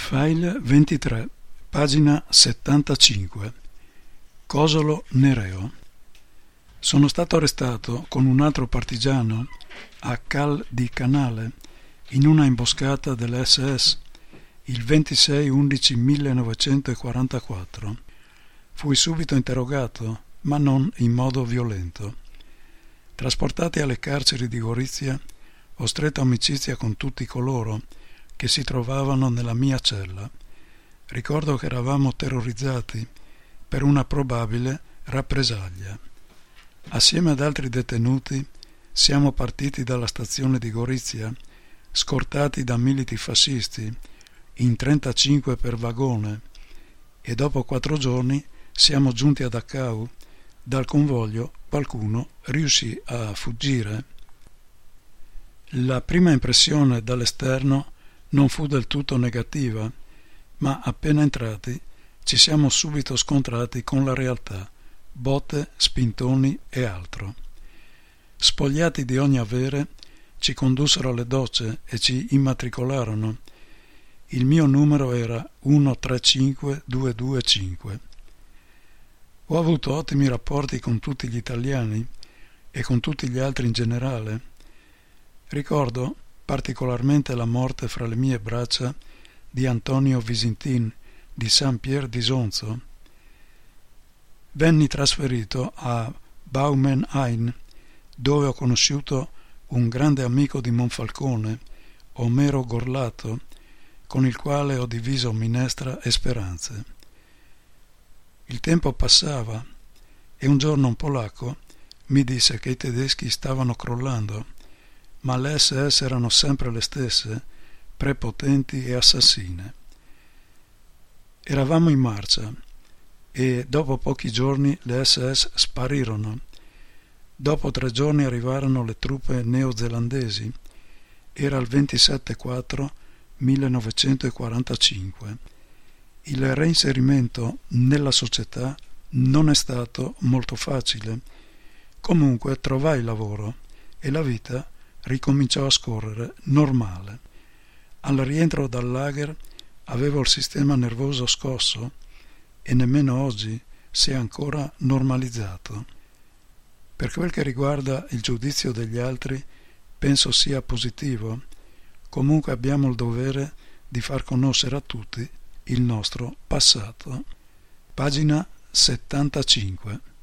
File 23, pagina 75. Cosolo Nereo. Sono stato arrestato con un altro partigiano a Cal di Canale in una imboscata dell'SS il 26/11/1944. Fui subito interrogato, ma non in modo violento. Trasportati alle carceri di Gorizia, ho stretto amicizia con tutti coloro che si trovavano nella mia cella. Ricordo che eravamo terrorizzati per una probabile rappresaglia. Assieme ad altri detenuti siamo partiti dalla stazione di Gorizia, scortati da militi fascisti, in 35 per vagone, e dopo 4 giorni siamo giunti a Dachau. Dal convoglio qualcuno riuscì a fuggire. La prima impressione dall'esterno non fu del tutto negativa, ma appena entrati ci siamo subito scontrati con la realtà, botte, spintoni e altro. Spogliati di ogni avere, ci condussero alle docce e ci immatricolarono. Il mio numero era 135225. Ho avuto ottimi rapporti con tutti gli italiani e con tutti gli altri in generale. Ricordo particolarmente la morte fra le mie braccia di Antonio Visintin di Saint-Pierre-d'Isonzo. Venni trasferito a Baumenhain, dove ho conosciuto un grande amico di Monfalcone, Omero Gorlato, con il quale ho diviso minestra e speranze. Il tempo passava e un giorno un polacco mi disse che i tedeschi stavano crollando, ma le SS erano sempre le stesse, prepotenti e assassine. Eravamo in marcia e dopo pochi giorni le SS sparirono. Dopo 3 giorni arrivarono le truppe neozelandesi. Era il 27/4/1945. Il reinserimento nella società non è stato molto facile. Comunque trovai lavoro e la vita ricominciò a scorrere normale. Al rientro dal lager avevo il sistema nervoso scosso e nemmeno oggi si è ancora normalizzato. Per quel che riguarda il giudizio degli altri, penso sia positivo. Comunque abbiamo il dovere di far conoscere a tutti il nostro passato. Pagina 75.